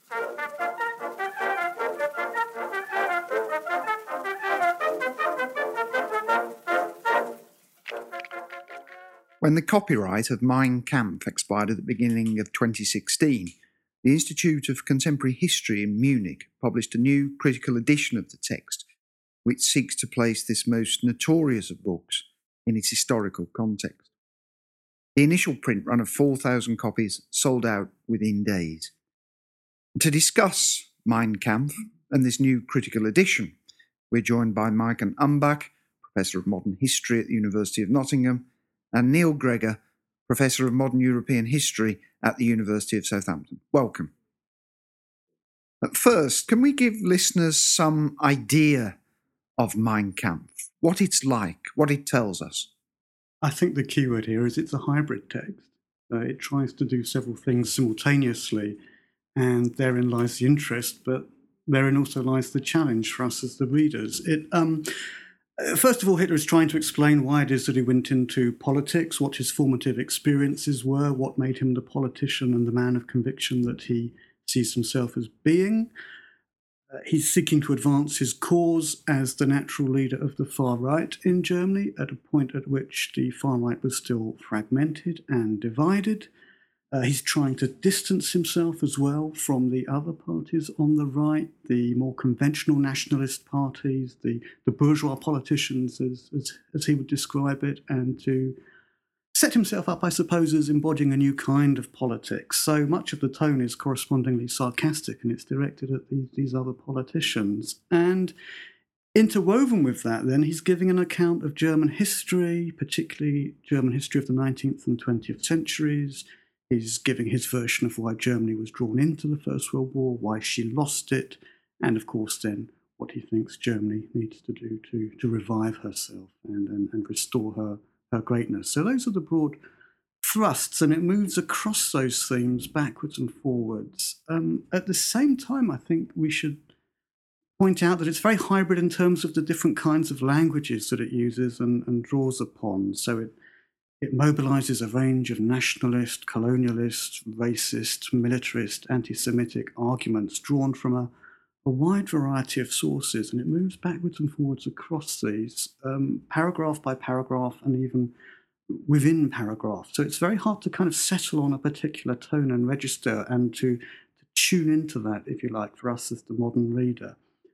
When the copyright of Mein Kampf expired at the beginning of 2016, the Institute of Contemporary History in Munich published a new critical edition of the text, which seeks to place this most notorious of books in its historical context. The initial print run of 4,000 copies sold out within days. To discuss Mein Kampf and this new critical edition, we're joined by Maiken Umbach, Professor of Modern History at the University of Nottingham, and Neil Gregor, Professor of Modern European History at the University of Southampton. Welcome. But first, can we give listeners some idea of Mein Kampf, what it's like, what it tells us? I think the key word here is it's a hybrid text. It tries to do several things simultaneously, and therein lies the interest, but therein also lies the challenge for us as the readers. First of all, Hitler is trying to explain why it is that he went into politics, what his formative experiences were, what made him the politician and the man of conviction that he sees himself as being. He's seeking to advance his cause as the natural leader of the far right in Germany at a point at which the far right was still fragmented and divided. He's trying to distance himself as well from the other parties on the right, the more conventional nationalist parties, the bourgeois politicians, as he would describe it, and to set himself up, I suppose, as embodying a new kind of politics. So much of the tone is correspondingly sarcastic, and it's directed at these other politicians. And interwoven with that, then, he's giving an account of German history, particularly German history of the 19th and 20th centuries. He's giving his version of why Germany was drawn into the First World War, why she lost it, and of course then what he thinks Germany needs to do to revive herself and restore her greatness. So those are the broad thrusts, and it moves across those themes backwards and forwards. At the same time, I think we should point out that it's very hybrid in terms of the different kinds of languages that it uses and draws upon. So it mobilises a range of nationalist, colonialist, racist, militarist, anti-Semitic arguments drawn from a wide variety of sources, and it moves backwards and forwards across these, paragraph by paragraph and even within paragraph. So it's very hard to kind of settle on a particular tone and register and to tune into that, if you like, for us as the modern reader.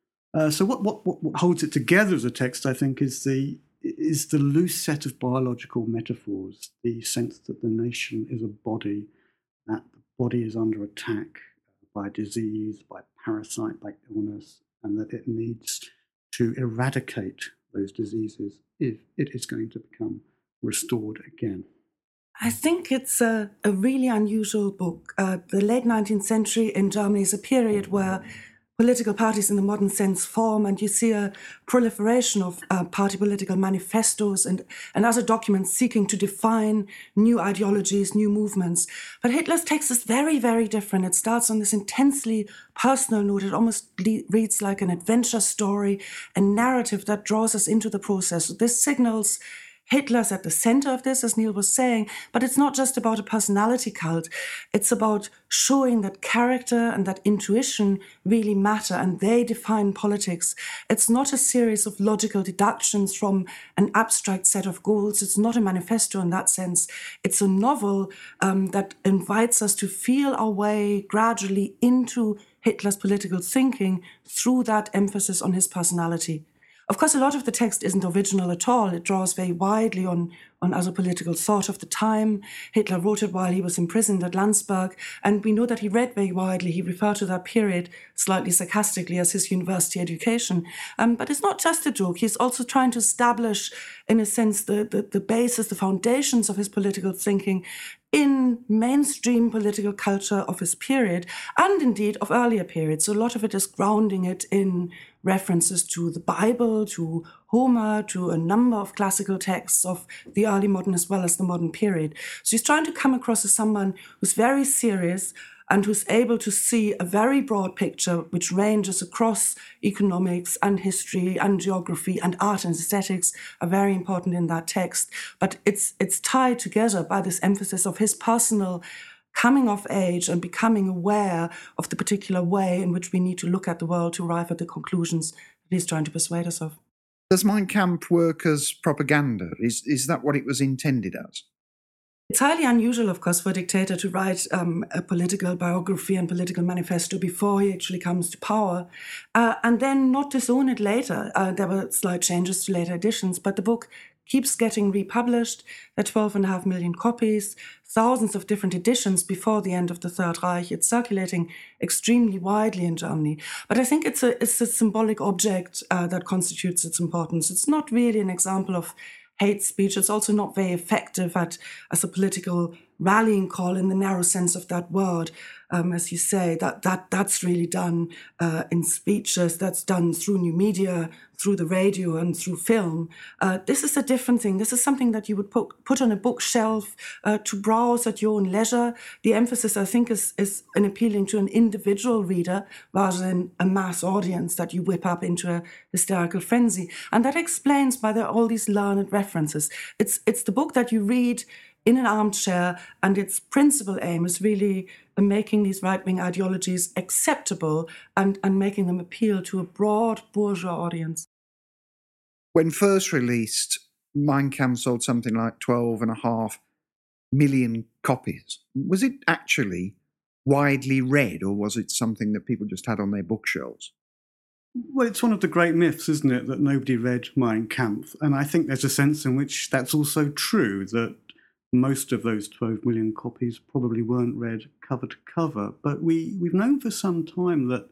So what holds it together as a text, I think, is the loose set of biological metaphors, the sense that the nation is a body, that the body is under attack by disease, by parasite, by illness, and that it needs to eradicate those diseases if it is going to become restored again. I think it's a really unusual book. The late 19th century in Germany is a period where political parties in the modern sense form, and you see a proliferation of party political manifestos and other documents seeking to define new ideologies, new movements. But Hitler's text is very, very different. It starts on this intensely personal note. It almost reads like an adventure story, a narrative that draws us into the process. So this signals Hitler's at the center of this, as Neil was saying, but it's not just about a personality cult. It's about showing that character and that intuition really matter, and they define politics. It's not a series of logical deductions from an abstract set of goals. It's not a manifesto in that sense. It's a novel that invites us to feel our way gradually into Hitler's political thinking through that emphasis on his personality. Of course, a lot of the text isn't original at all. It draws very widely on other political thought of the time. Hitler wrote it while he was imprisoned at Landsberg, and we know that he read very widely. He referred to that period slightly sarcastically as his university education. But it's not just a joke. He's also trying to establish, in a sense, the basis, the foundations of his political thinking in mainstream political culture of his period, and indeed of earlier periods. So a lot of it is grounding it in references to the Bible, to Homer, to a number of classical texts of the early modern as well as the modern period. So he's trying to come across as someone who's very serious and who's able to see a very broad picture which ranges across economics and history and geography, and art and aesthetics are very important in that text. But it's tied together by this emphasis of his personal coming of age and becoming aware of the particular way in which we need to look at the world to arrive at the conclusions that he's trying to persuade us of. Does Mein Kampf work as propaganda? Is that what it was intended as? It's highly unusual, of course, for a dictator to write a political biography and political manifesto before he actually comes to power, and then not disown it later. There were slight changes to later editions, but the book keeps getting republished. There are 12.5 million copies, thousands of different editions before the end of the Third Reich. It's circulating extremely widely in Germany. But I think it's a symbolic object that constitutes its importance. It's not really an example of hate speech. It's also not very effective as a political rallying call in the narrow sense of that word. As you say, that's really done in speeches, that's done through new media, through the radio and through film. This is a different thing. This is something that you would put on a bookshelf to browse at your own leisure. The emphasis, I think, is in appealing to an individual reader rather than a mass audience that you whip up into a hysterical frenzy. And that explains why there are all these learned references. It's the book that you read in an armchair, and its principal aim is really making these right-wing ideologies acceptable and making them appeal to a broad bourgeois audience. When first released, Mein Kampf sold something like 12.5 million copies. Was it actually widely read, or was it something that people just had on their bookshelves? Well, it's one of the great myths, isn't it, that nobody read Mein Kampf? And I think there's a sense in which that's also true, that most of those 12 million copies probably weren't read cover to cover. But we've known for some time that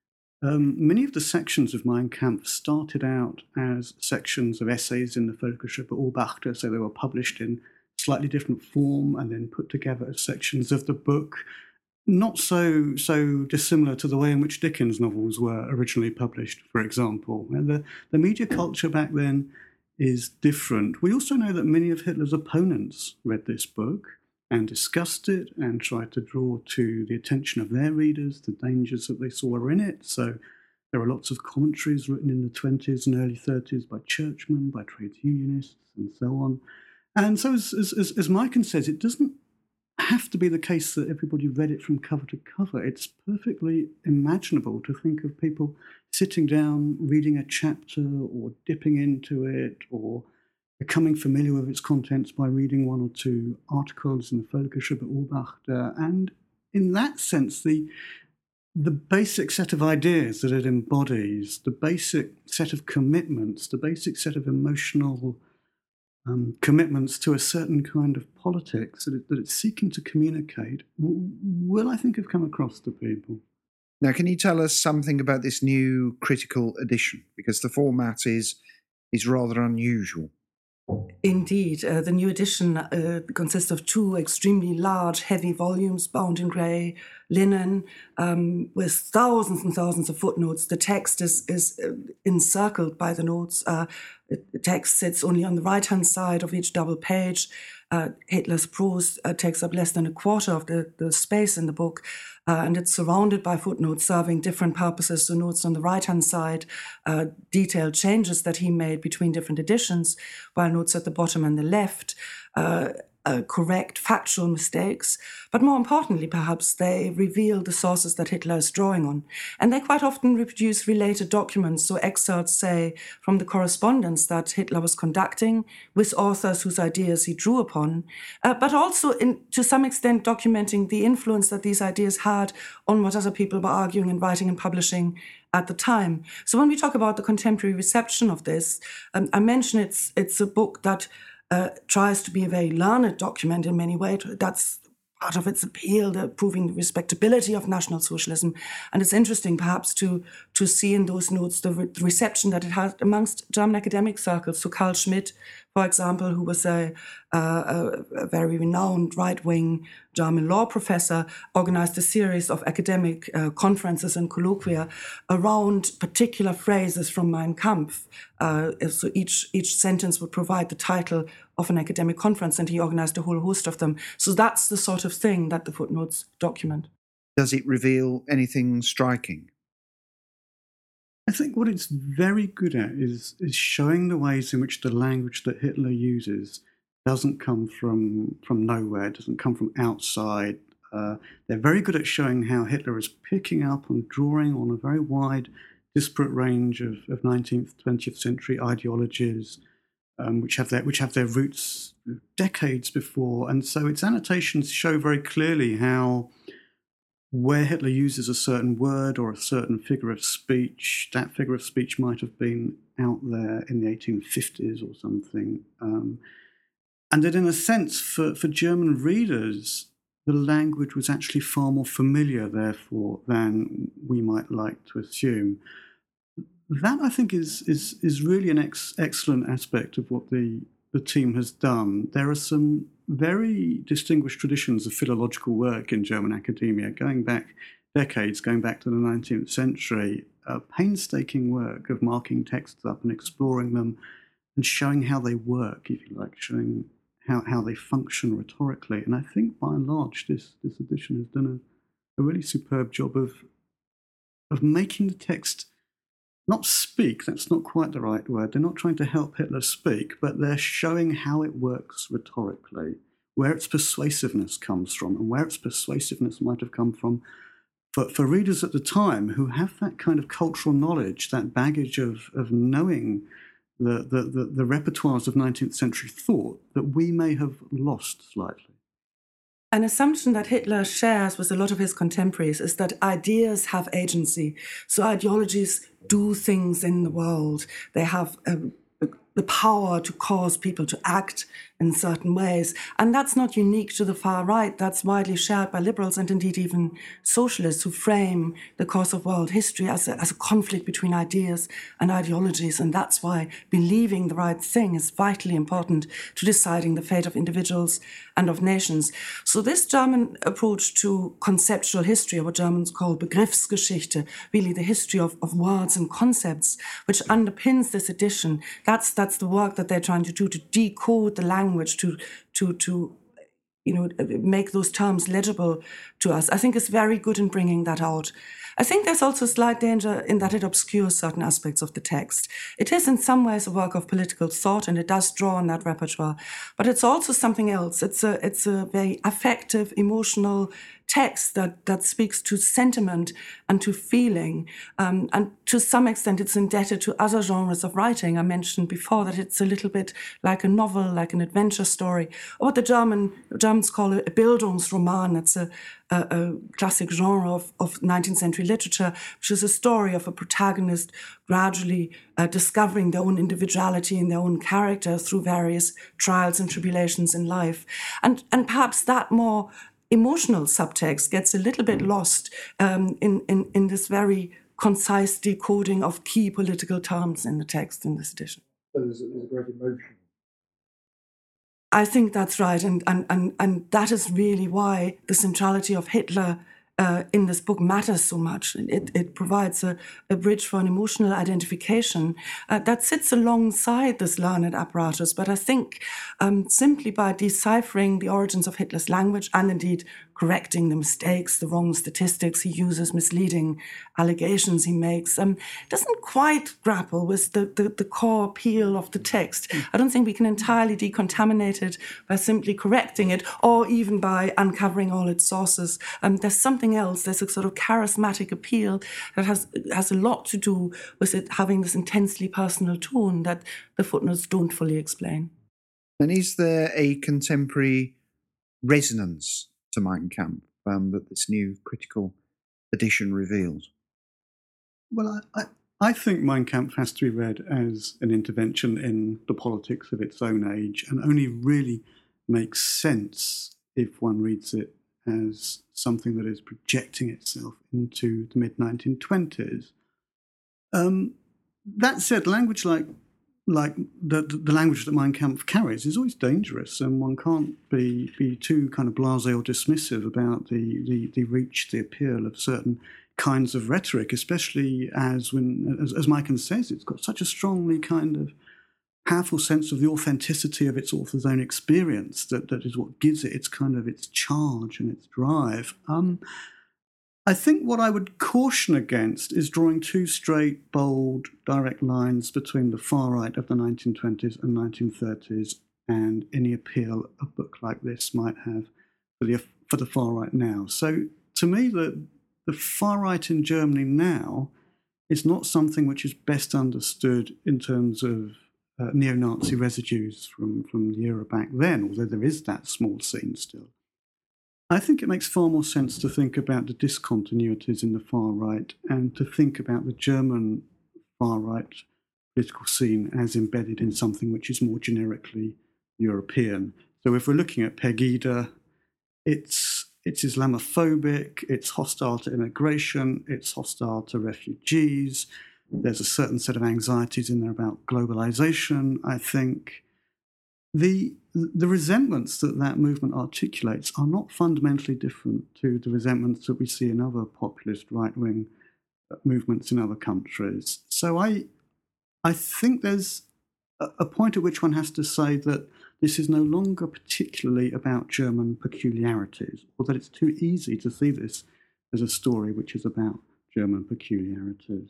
many of the sections of Mein Kampf started out as sections of essays in the Völkerschrift Beobachter, so they were published in slightly different form and then put together as sections of the book, not so dissimilar to the way in which Dickens' novels were originally published, for example. And the media culture back then is different. We also know that many of Hitler's opponents read this book and discussed it and tried to draw to the attention of their readers the dangers that they saw in it. So there are lots of commentaries written in the 20s and early 30s by churchmen, by trade unionists, and so on. And so, as Maiken says, it doesn't have to be the case that everybody read it from cover to cover. It's perfectly imaginable to think of people sitting down, reading a chapter or dipping into it or becoming familiar with its contents by reading one or two articles in the Völkerschrift Beobachter. And in that sense, the basic set of ideas that it embodies, the basic set of commitments, the basic set of emotional commitments to a certain kind of politics that it's seeking to communicate will, I think, have come across to people. Now, can you tell us something about this new critical edition? Because the format is rather unusual. Indeed. The new edition consists of two extremely large, heavy volumes bound in grey linen with thousands and thousands of footnotes. The text is encircled by the notes. The text sits only on the right-hand side of each double page. Hitler's prose takes up less than a quarter of the space in the book, and it's surrounded by footnotes serving different purposes. So notes on the right-hand side, detailed changes that he made between different editions, while notes at the bottom and the left correct factual mistakes. But more importantly, perhaps, they reveal the sources that Hitler is drawing on. And they quite often reproduce related documents, so excerpts, say, from the correspondence that Hitler was conducting with authors whose ideas he drew upon, but also, to some extent, documenting the influence that these ideas had on what other people were arguing and writing and publishing at the time. So when we talk about the contemporary reception of this, I mention it's a book that tries to be a very learned document in many ways. That's part of its appeal, proving the respectability of National Socialism. And it's interesting, perhaps, to see in those notes the reception that it had amongst German academic circles. So Carl Schmitt, for example, who was a very renowned right-wing German law professor, organized a series of academic conferences and colloquia around particular phrases from Mein Kampf. So each sentence would provide the title of an academic conference, and he organized a whole host of them. So that's the sort of thing that the footnotes document. Does it reveal anything striking? I think what it's very good at is showing the ways in which the language that Hitler uses doesn't come from nowhere, doesn't come from outside They're very good at showing how Hitler is picking up and drawing on a very wide, disparate range of 19th, 20th century ideologies, which have their roots decades before. And so its annotations show very clearly how, where Hitler uses a certain word or a certain figure of speech, that figure of speech might have been out there in the 1850s or something. And that in a sense, for German readers, the language was actually far more familiar, therefore, than we might like to assume. That, I think, is really an excellent aspect of what the team has done. There are some very distinguished traditions of philological work in German academia, going back decades, going back to the 19th century, painstaking work of marking texts up and exploring them and showing how they work, if you like, showing how they function rhetorically. And I think, by and large, this edition has done a really superb job of making the text not speak, that's not quite the right word. They're not trying to help Hitler speak, but they're showing how it works rhetorically, where its persuasiveness comes from, and where its persuasiveness might have come from for readers at the time who have that kind of cultural knowledge, that baggage of knowing the repertoires of 19th century thought that we may have lost slightly. An assumption that Hitler shares with a lot of his contemporaries is that ideas have agency. So ideologies do things in the world. They have the power to cause people to act in certain ways. And that's not unique to the far right. That's widely shared by liberals and indeed even socialists who frame the course of world history as a conflict between ideas and ideologies. And that's why believing the right thing is vitally important to deciding the fate of individuals and of nations. So this German approach to conceptual history, or what Germans call Begriffsgeschichte, really the history of words and concepts, which underpins this edition, that's the work that they're trying to do, to decode the language, to make those terms legible to us. I think is very good in bringing that out. I think there's also a slight danger in that it obscures certain aspects of the text. It is in some ways a work of political thought, and it does draw on that repertoire, but it's also something else. It's a very affective, emotional text that speaks to sentiment and to feeling. And to some extent, it's indebted to other genres of writing. I mentioned before that it's a little bit like a novel, like an adventure story, or what the Germans call a Bildungsroman. It's a classic genre of 19th century literature, which is a story of a protagonist gradually discovering their own individuality and their own character through various trials and tribulations in life. And perhaps that more emotional subtext gets a little bit lost in this very concise decoding of key political terms in the text in this edition. So there's a great emotion. I think that's right, and that is really why the centrality of Hitler in this book matters so much. It provides a bridge for an emotional identification that sits alongside this learned apparatus. But I think simply by deciphering the origins of Hitler's language and indeed correcting the mistakes, the wrong statistics he uses, misleading allegations he makes, doesn't quite grapple with the core appeal of the text. I don't think we can entirely decontaminate it by simply correcting it or even by uncovering all its sources. There's something else. There's a sort of charismatic appeal that has a lot to do with it having this intensely personal tone that the footnotes don't fully explain. And is there a contemporary resonance to Mein Kampf that this new critical edition reveals? Well, I think Mein Kampf has to be read as an intervention in the politics of its own age, and only really makes sense if one reads it as something that is projecting itself into the mid-1920s. That said, language like the language that Mein Kampf carries is always dangerous, and one can't be too kind of blasé or dismissive about the reach, the appeal of certain kinds of rhetoric, especially as Meichen says, it's got such a strongly kind of powerful sense of the authenticity of its author's own experience that is what gives it its kind of its charge and its drive. I think what I would caution against is drawing too straight, bold, direct lines between the far right of the 1920s and 1930s and any appeal a book like this might have for the far right now. So to me, the far right in Germany now is not something which is best understood in terms of neo-Nazi residues from the era back then, although there is that small scene still. I think it makes far more sense to think about the discontinuities in the far right and to think about the German far right political scene as embedded in something which is more generically European. So if we're looking at Pegida, it's Islamophobic, it's hostile to immigration, it's hostile to refugees. There's a certain set of anxieties in there about globalization, I think. The resentments that movement articulates are not fundamentally different to the resentments that we see in other populist right-wing movements in other countries. So I think there's a point at which one has to say that this is no longer particularly about German peculiarities, or that it's too easy to see this as a story which is about German peculiarities.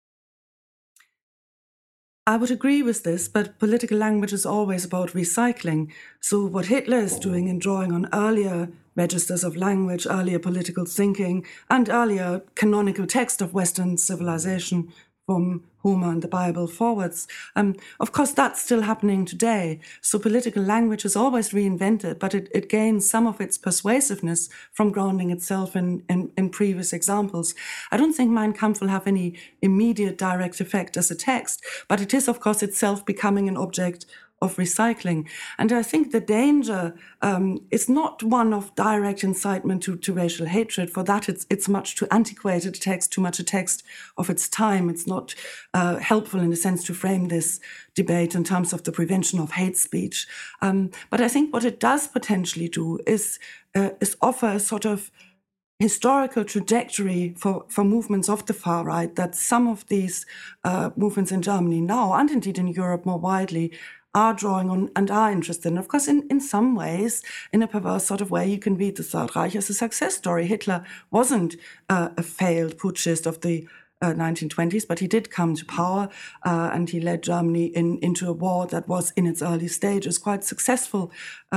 I would agree with this, but political language is always about recycling. So what Hitler is doing in drawing on earlier registers of language, earlier political thinking, and earlier canonical text of Western civilization from Homer and the Bible forwards. Of course, that's still happening today. So political language is always reinvented, but it gains some of its persuasiveness from grounding itself in previous examples. I don't think Mein Kampf will have any immediate direct effect as a text, but it is, of course, itself becoming an object of recycling. And I think the danger is not one of direct incitement to racial hatred. For that, it's much too antiquated a text, too much a text of its time. It's not helpful in a sense to frame this debate in terms of the prevention of hate speech. But I think what it does potentially do is offer a sort of historical trajectory for movements of the far right, that some of these movements in Germany now, and indeed in Europe more widely, are drawing on and are interested in. Of course, in some ways, in a perverse sort of way, you can read the Third Reich as a success story. Hitler wasn't a failed putschist of the 1920s, but he did come to power and he led Germany into a war that was in its early stages quite successful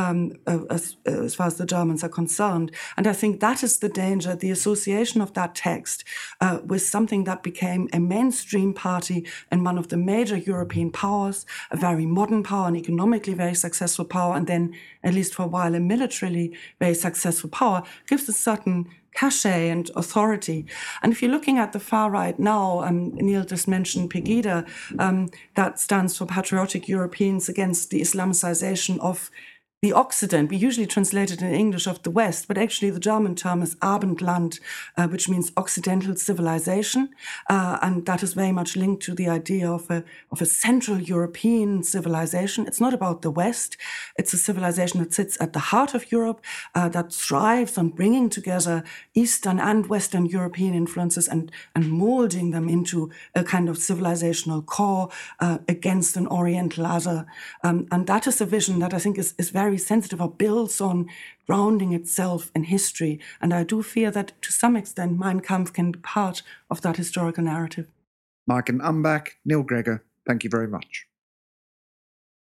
as far as the Germans are concerned. And I think that is the danger, the association of that text with something that became a mainstream party in one of the major European powers, a very modern power, an economically very successful power, and then, at least for a while, a militarily very successful power, gives a certain cachet and authority. And if you're looking at the far right now, Neil just mentioned Pegida, that stands for Patriotic Europeans Against the Islamicization of the Occident. We usually translate it in English of the West, but actually the German term is Abendland, which means Occidental civilization. And that is very much linked to the idea of a Central European civilization. It's not about the West. It's a civilization that sits at the heart of Europe, that thrives on bringing together Eastern and Western European influences and molding them into a kind of civilizational core against an Oriental other. And that is a vision that I think is very sensitive, or builds on grounding itself in history. And I do fear that to some extent Mein Kampf can be part of that historical narrative. Maiken Umbach, Neil Gregor, thank you very much.